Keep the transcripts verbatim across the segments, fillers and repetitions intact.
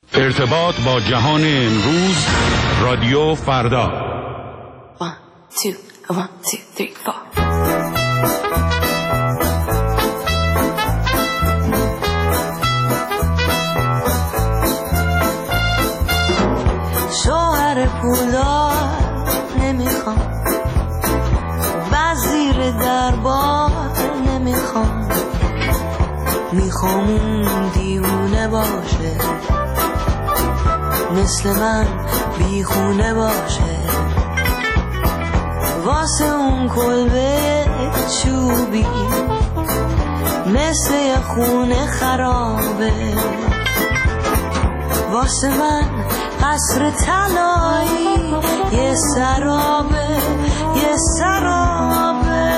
ارتباط با جهان امروز، رادیو فردا. One, two, one, two, three, four. شوهر پولدار نمیخوام، وزیر دربار نمیخوام، میخوام اون دیوونه باشه، مثل من بیخونه باشه، واسه اون کلبه چوبی مثل یه خونه خرابه، واسه من قصر طلایی یه سرابه، یه سرابه.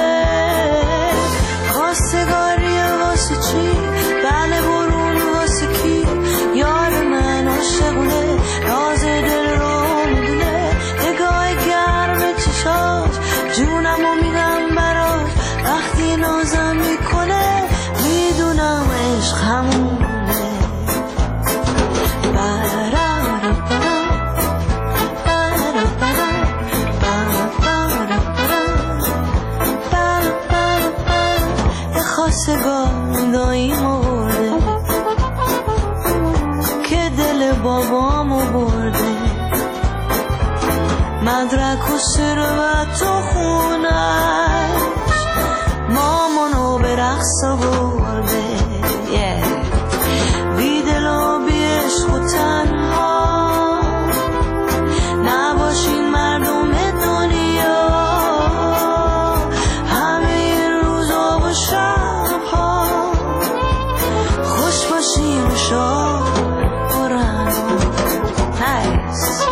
خواستگاری واسه چی؟ بله برون واسه کی؟ یار من عاشقونه، راز دل رو میدونه، نگاه گرم چشاش جونمو میدم براش، وقتی نازم میکنه میدونم عشق همونه. خواستگار داییمو برده که دل بابامو برده، مدرک و ثروت و خونش مامانو به رقص برده. بی دل و بی عشق و تنها نباشین مردم دنیا، همه روزا و شبها خوش باشین و شاد و رنگ. نایس.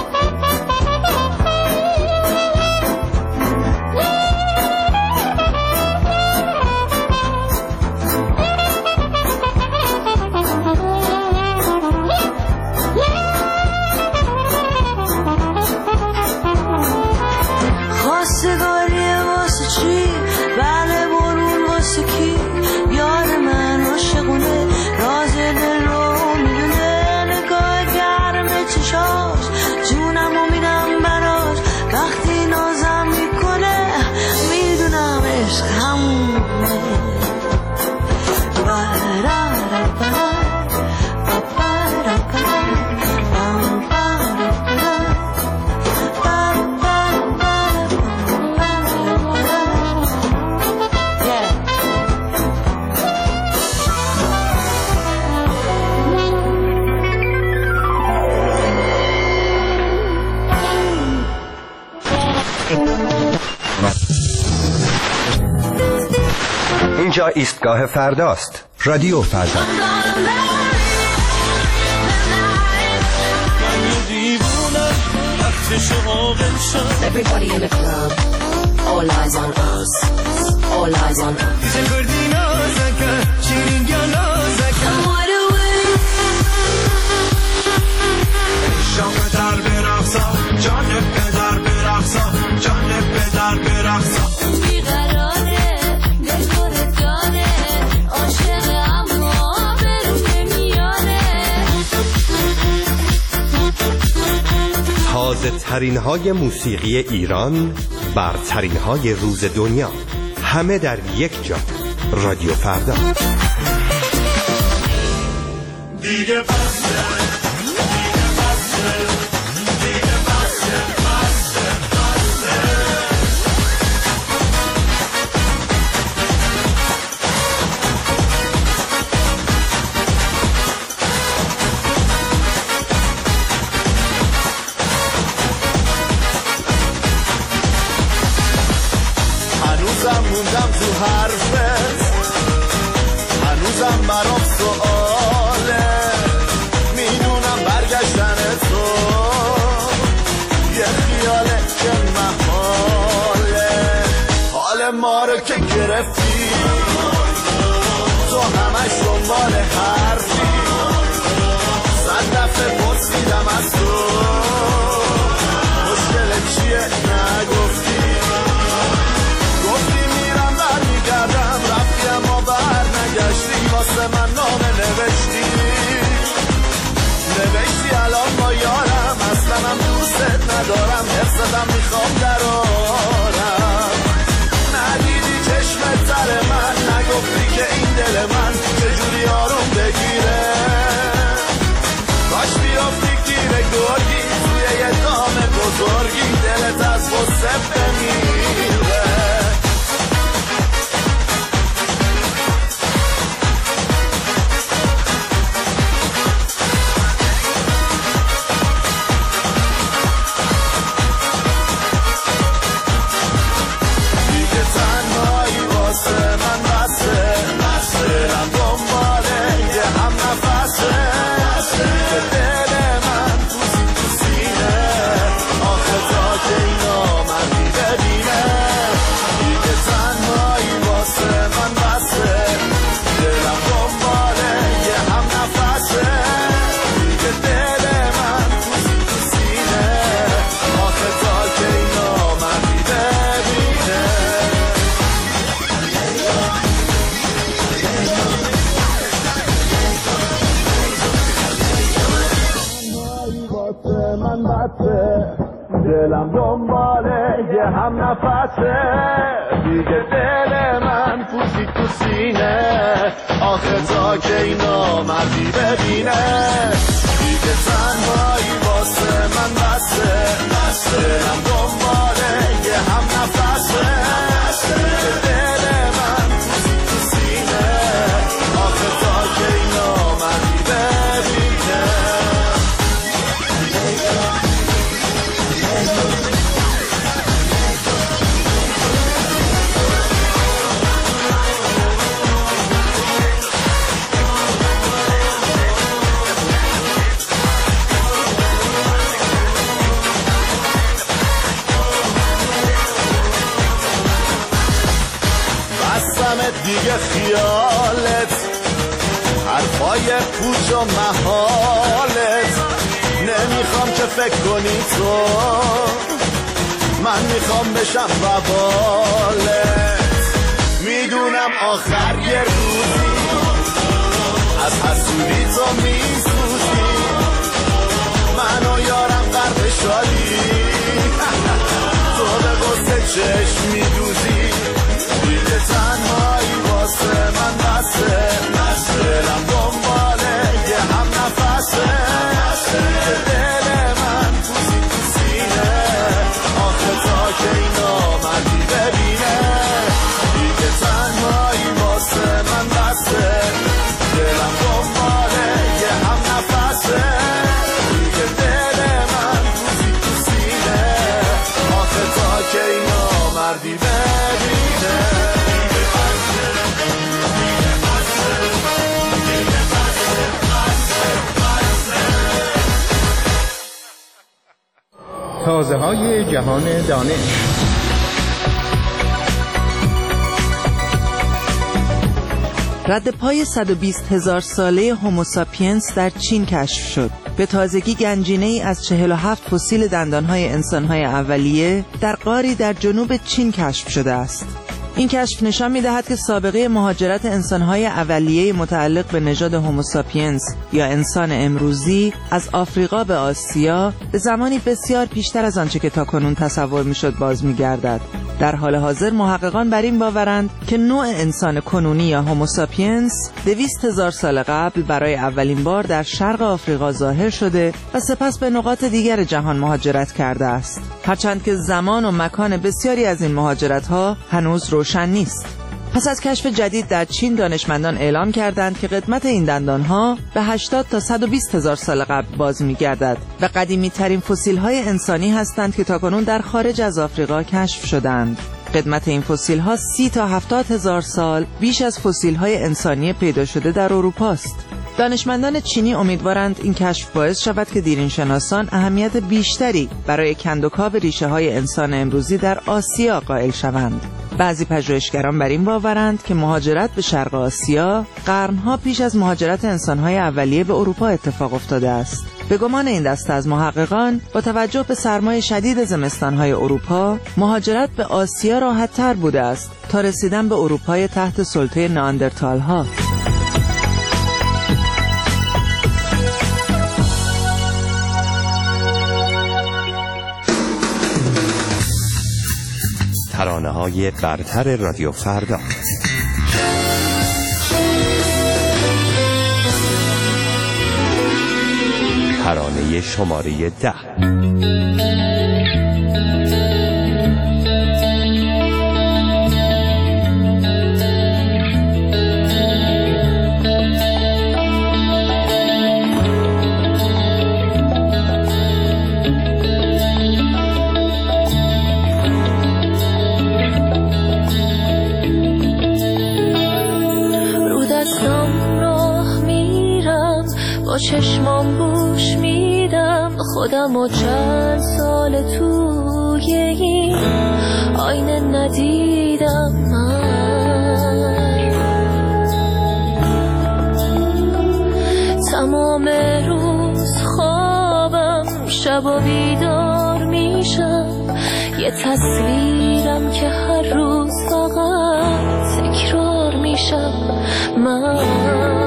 خواستگاری واسه چی؟ بله برون واسه کی؟ یار من عاشقونه، راز دل رو میدونه، نگاه گرم چشاش جونمو میدم براش، وقتی نازم میکنه میدونم عشق همونه. اینجا ایستگاه فرداست. رادیو فردا. Everybody in the club, all eyes on us, all eyes on us. Come on away. شام در برقصا، جان پدر برقصا، جان پدر برقصا. بیقراره، دلخور داره، عاشق اما برون نمیاره. تازه ترین های موسیقی ایران، برترین های روز دنیا، همه در یک جا. رادیو فردا. دیگه بسه، دیگه بسه، دیگه بسه، بسه، بسه. هنوزم موندم تو حرفت، هنوزم برام سؤاله، میدونم برگشتن تو یه خیاله که محاله، حال ما رو که گرفتی تو همش دنبال حرفی، صد دفعه پرسیدم از تو مشکل چیه نگفتی، گفتی میرم برمیگردم، رفتی اما بر نگشتی، واسه من نامه نوشتی، نوشتی دلم میخوام درارم. ندیدی چشمت سر من، نگفتی که این دل من چجوری آروم بگیره. کاش بیافتی گیر گرگی توی یه دام بزرگی، دلت از غصه بمیره. دلم دنباله یه هم نفسه، دیگه دل من پوسی تو سینه، آخه تا که اینا مردی ببینه. دیگه تنهایی واسه من بسه، دلم دنباله یه هم نفسه، دیگه دل من پوسی تو سینه، آخه تا که اینا مردی ببینه. دیگه خیالت، حرفای پوچ و محالت، نمیخوام که فکر کنی تو، من میخوام بشم وبالت. میدونم آخر یه روزی از حسودی تو میسوزی، من و یارم غرق شادی، تو به غصه چشم میدوزی. دیگه تنهایی واسه من بسه، دلم دنباله یه هم نفسه، دیگه دل من پوسی تو سینه، آخه تا که اینا مردی ببینه. دیگه تنهایی واسه من بسه، دلم دنباله یه هم نفسه، دیگه دل من پوسی تو سینه، آخه تا که اینا مردی ببینه. تازه های جهان دانش. رد پای صد و بیست هزار ساله هوموساپینس در چین کشف شد. به تازگی گنجینه ای از چهل و هفت فسیل دندانهای انسانهای اولیه در غاری در جنوب چین کشف شده است. این کشف نشان می‌دهد که سابقه مهاجرت انسان‌های اولیه متعلق به نژاد هوموساپینس یا انسان امروزی از آفریقا به آسیا به زمانی بسیار پیشتر از آنچه که تاکنون تصور می‌شد باز می‌گردد. در حال حاضر محققان بر این باورند که نوع انسان کنونی یا هوموساپینس دویست هزار سال قبل برای اولین بار در شرق آفریقا ظاهر شده و سپس به نقاط دیگر جهان مهاجرت کرده است. هرچند که زمان و مکان بسیاری از این مهاجرت‌ها هنوز روشن نیست. پس از کشف جدید در چین دانشمندان اعلام کردند که قدمت این دندانها به هشتاد تا صد و بیست هزار سال قبل باز می‌گردد و قدیمی ترین فسیل‌های انسانی هستند که تاکنون در خارج از آفریقا کشف شدند. قدمت این فسیل‌ها سی تا هفتاد هزار سال بیش از فسیل‌های انسانی پیدا شده در اروپا است. دانشمندان چینی امیدوارند این کشف باعث شود که دیرینشناسان اهمیت بیشتری برای کندوکاو ریشه‌های انسان امروزی در آسیا قائل شوند. بعضی پژوهشگران بر این باورند که مهاجرت به شرق آسیا قرنها پیش از مهاجرت انسان‌های اولیه به اروپا اتفاق افتاده است. به گمان این دسته از محققان با توجه به سرمای شدید زمستان‌های اروپا، مهاجرت به آسیا راحت‌تر بوده است تا رسیدن به اروپای تحت سلطه نئاندرتال‌ها. ترانه‌های برتر رادیو فردا. ترانه شماره ده. با چشمام گوش میدم خودم و چند سال توی این آینه ندیدم من. تمام روز خوابم شب و بیدار میشم، یه تصویرم که هر روز فقط تکرار میشم من.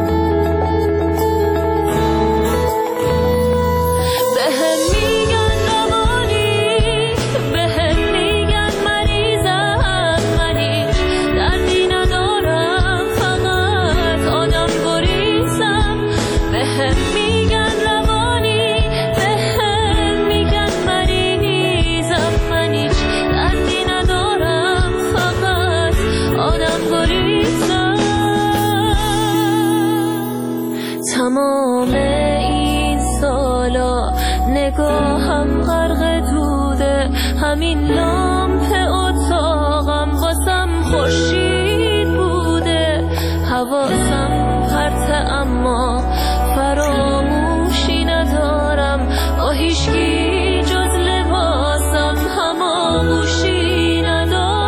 تمام این سالا نگاهم غرق دوده، همین لامپ اتاقم واسم خورشید بوده. حواسم پرته اما فراموشی ندارم، با هیچکی جز لباسم هماغوشی ندارم.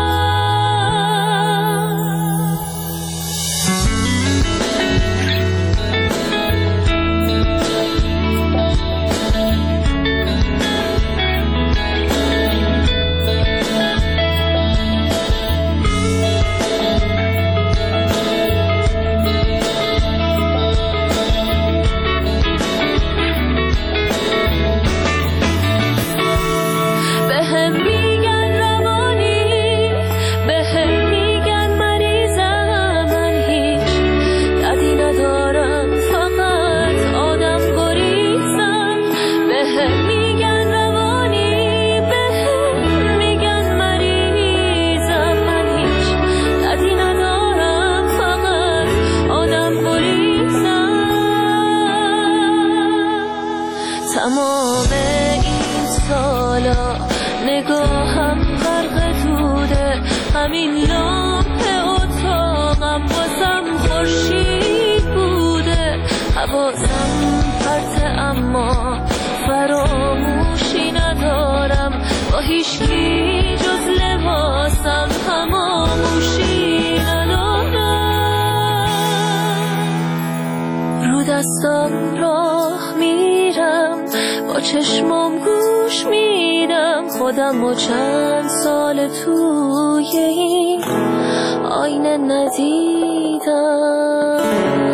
تمام این سالا نگاهم غرق دوده، همین لامپ اتاقم واسم خورشید بوده. حواسم پرته اما فراموشی ندارم، با هیچکی جز لباسم هماغوشی ندارم. رو دستم راه میرم، با چشمام گوش میدم خودم و چند سال توی این آینه ندیدم.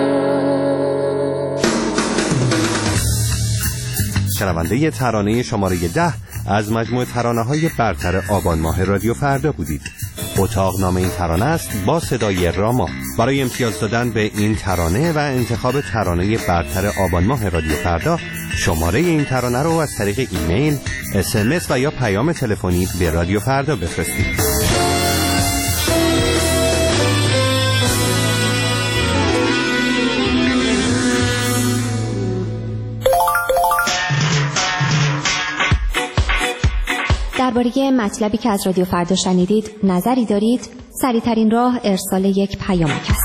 شنونده ترانه شماره ده از مجموعه ترانه‌های برتر آبان ماه رادیو فردا بودید. اتاق نام این ترانه است با صدای راما. برای امتیاز دادن به این ترانه و انتخاب ترانه برتر آبان ماه رادیو فردا، شماره این ترانه رو از طریق ایمیل، اس ام اس و یا پیام تلفنی به رادیو فردا بفرستید. درباره مطلبی که از رادیو فردا شنیدید نظری دارید؟ سریع‌ترین راه ارسال یک پیامک است.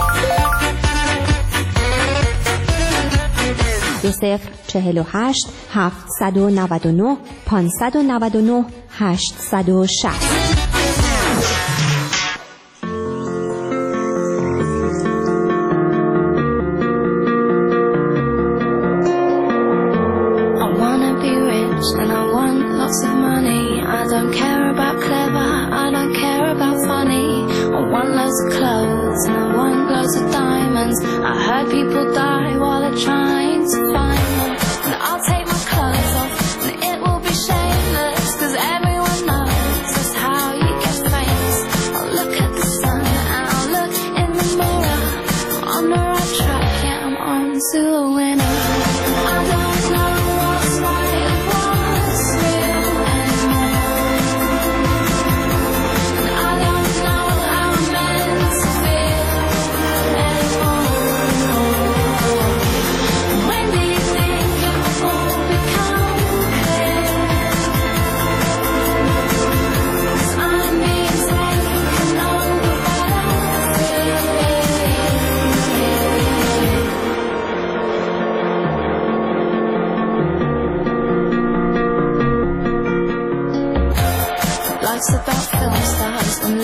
دو صفر چهل و هشت هفتصد و نود و نه پانصد و نود و نه هشتصد و شصت. How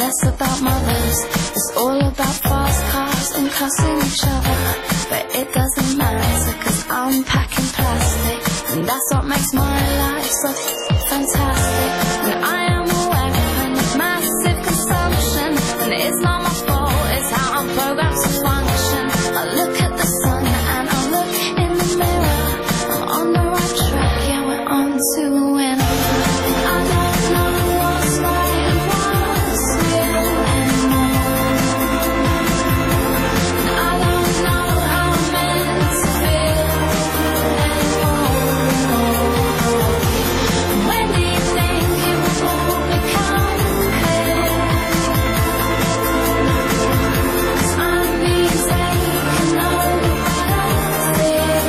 that's about mothers. It's all about fast cars and cussing each other. But it doesn't matter, cause I'm packing plastic, and that's what makes my life so fantastic. And I am a weapon of massive consumption, and it's not my fault, it's how I'm programmed to function. I look at the sun and I look in the mirror. I'm on the right track, yeah, we're on to a winner. I don't know what's right and what's real anymore. I don't know how I'm meant to feel anymore. When do you think it will all become clear? 'Cause I'm being taken over by fear.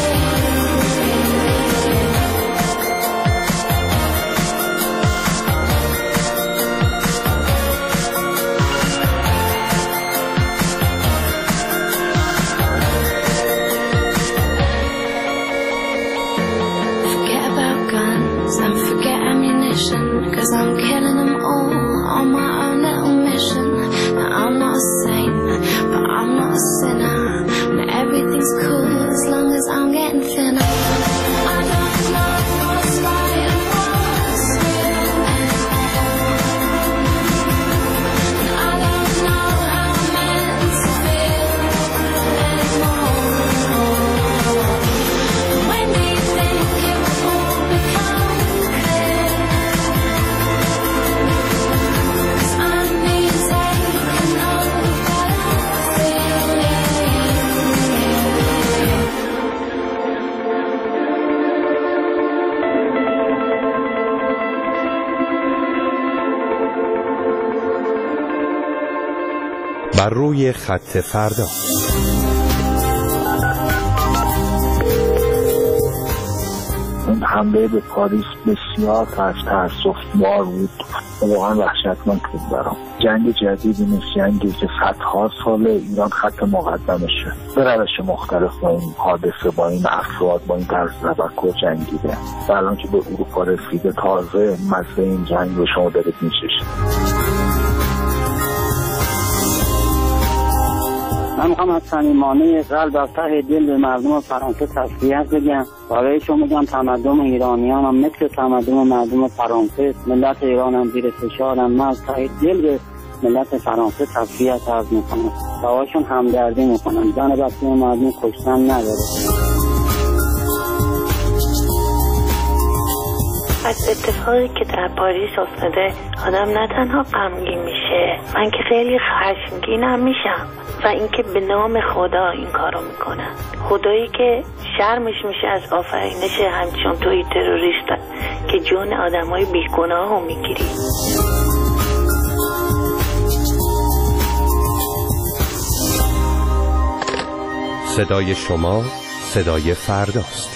Forget about guns and forget ammunition, 'cause I'm killing them all on my own little mission. Now I'm not a saint, but I'm not a sinner, and everything's cool as long as I'm getting thinner. I don't know what's right and what's real anymore. And I don't know how I'm meant to feel anymore. When do you think it will all become clear? 'Cause I'm being taken over by fear. بر روی خط فردا. اون حمله به پاریس بسیار تأسف‌بار بود، واقعا وحشتناک بود برام. جنگ جدیدی نیست، جنگی که صدها سال ایران خط مقدمشه، به روش مختلف با این حادثه، با این افراد، با این طرز تفکر جنگیده و الان که به اروپا رسیده تازه مزه این جنگ رو شما دارید می‌چشید. من میخوام از صمیمانه قلب از ته دل به مردم فرانسه تسلیت بگم. برایشون میگم تمدن ایرانیان هم مثل تمدن مردم فرانسه، ملت ایران هم زیر فشارن. من از ته دل به ملت فرانسه تسلیت عرض میکنم، باهاشون همدردی میکنم. زن بچه مردم کشتن نداره. از اتفاقی که در پاریس افتاده آدم نه تنها غمگین میشه، من که خیلی خشمگینم میشم. و اینکه به نام خدا این کارو میکنن، خدایی که شرمش میشه از آفرینش همچون توی تروریست که جون آدمای بیگناه رو میگیری. صدای شما صدای فرداست.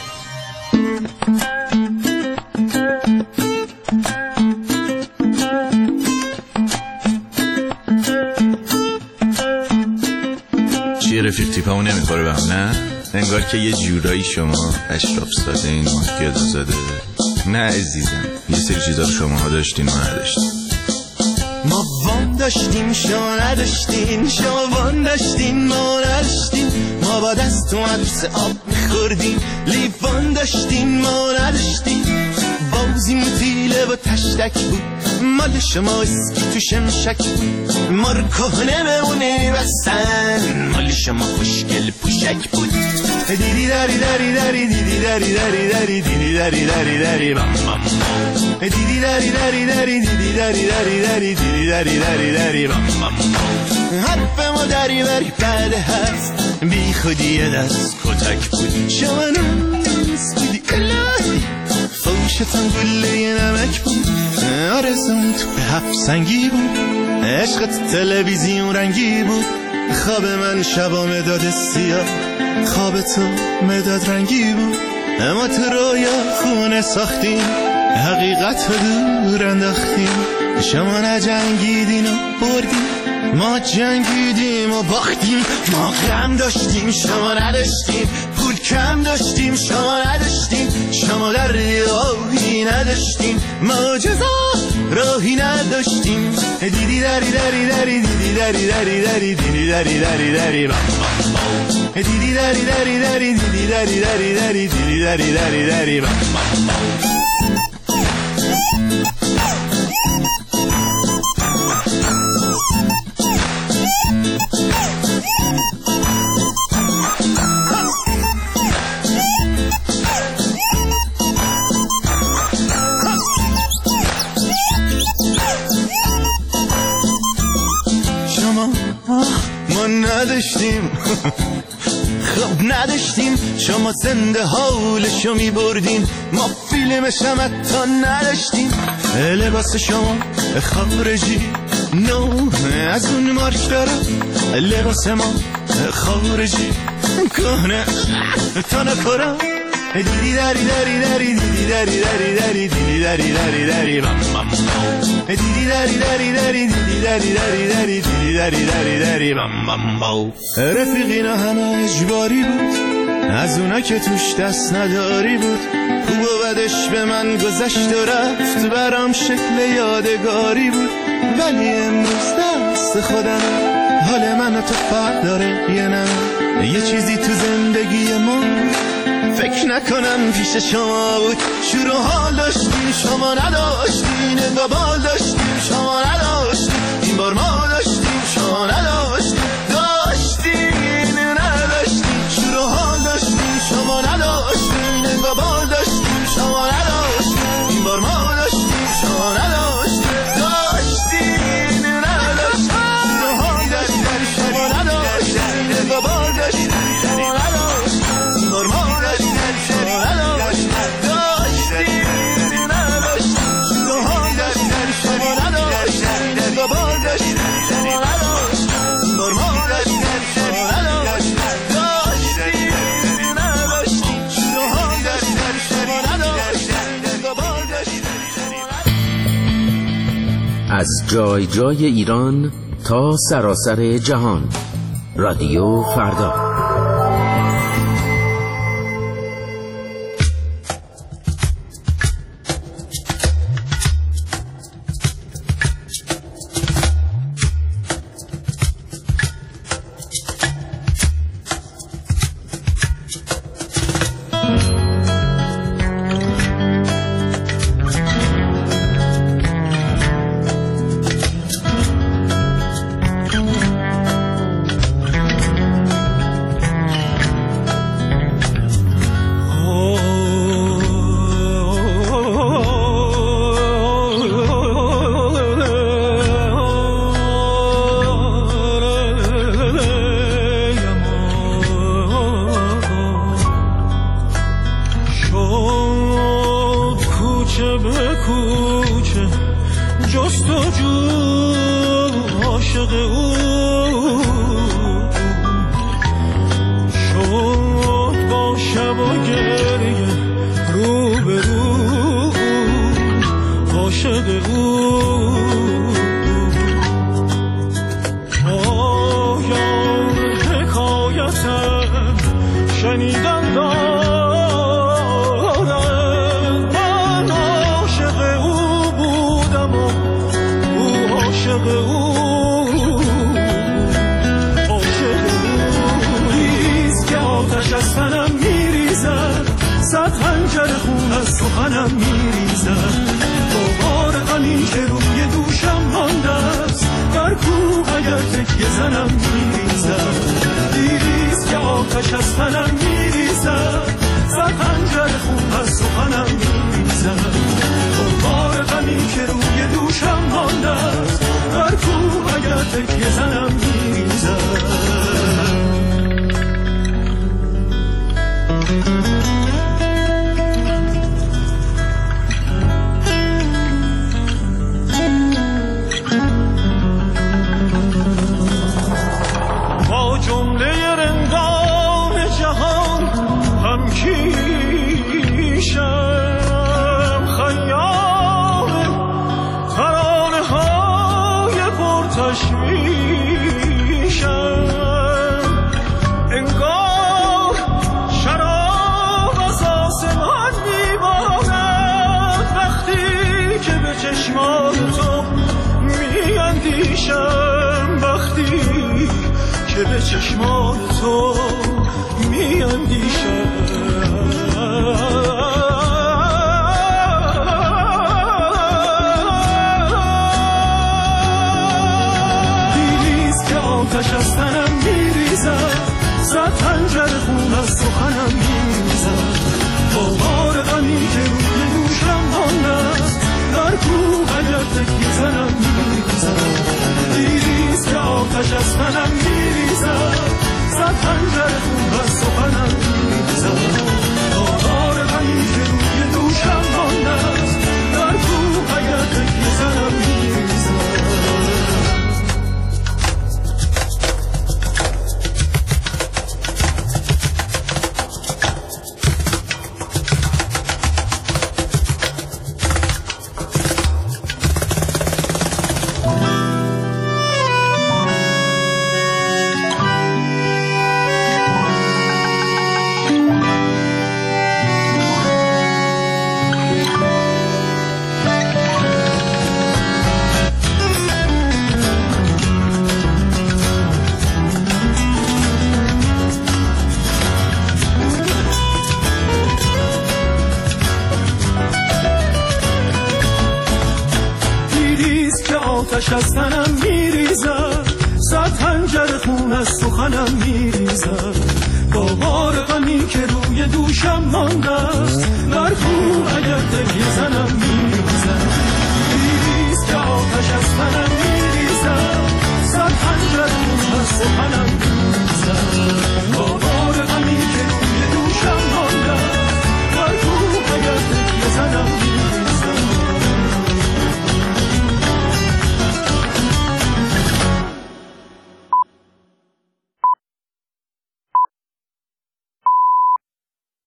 چیه رفیق تیپمون نمیخوره به هم؟ نه؟ انگار که یه جورایی شما اشراف زاده این مارکت زاده. نه عزیزم، یه سری چیزا رو شما داشتین ما نداشتین. ما وان داشتیم شما نداشتین، شما وان داشتین ما نداشتین. ما با دست و عدس آب میخوردیم، لیوان داشتین ما نداشتین. بازیم تیله و تشتک بود، مال شما اسکی تو شمشک بود. مار کهنه بمونه بستن، مال شما خوشگل پوشک بود. دیدی داری داری داری دیدی داری داری داری دیدی داری داری داری بام بام. دیدی داری داری داری دیدی داری داری داری دیدی داری داری داری بام بام. حرف ما داری بری بعد هست، بی خودی دست کتک بود. شما نمیست بودی الهی، فوشتان گله نمک بود. آرزون تو به هفت سنگی بود، عشقت تلویزیون رنگی بود. خواب من شبا مداد سیاه، خواب تو مداد رنگی بود. اما تو رویا خونه ساختیم، حقیقت رو دور انداختیم. شما نجنگیدین و بردیم، ما جنگیدیم و باختیم. ما غم داشتیم شما نداشتیم، پول کم داشتیم شما نداشتیم. شما در ریاهی نداشتیم، ما جزا راهی نداشتیم دیدی دری دری دری دیدی دری دری دری دیدی دری دری دری دیدی دری دری دری دیدی دری دری دری دیدی دری دری دری ما نداشتیم خب نداشتیم شما زنده حالشو می بردین ما فیلمش هم حتی نداشتیم لباس شما خارجی نو از اون مارک داره لباس ما خارجی کنه تا نکرم دیدی دری دری دری دیدی دری دری دری دیدی دری دری دری بم بم دیدی دری دری دری دیدی دری دری دری دیدی دری دری دری بم بم باو رفیقینا همه اجباری بود از اونا که توش دست نداری بود خوب و بدش به من گذشت و رفت برام شکل یادگاری بود ولی امروز دست خودم حال من تو فرق داره یه نه یه چیزی تو زندگی ما فکر نکنم پیش شما بود شروع حال داشتیم شما نداشتین انگاه داشتیم شما نداشتین این بار ما داشتیم شما نداشتین داشتین نداشتین شروع حال داشتیم شما نداشتین انگاه داشتیم شما نداشتین این بار ما داشتیم شما نداشتین داشتین نداشتین شروع حال داشتیم شما نداشتین انگاه داشتیم شما نداشتین این بار ما از جای جای ایران تا سراسر جهان رادیو فردا. چشمان میشم وقتی که به چشمان تو میاندیشم. دیریست که آتش از تنم میریزد، زد پنجره خون از سخنم میریزد. بار غمی که روی دوشم مانده در کوه اگر تکی زنم میریزد. دیریست که آتش از تنم میریزد، زد پنجره خون از سخنم میریزد. بار غمی که روی دوشم مانده در کوه اگر تکی زنم میریزد. آتش از تنم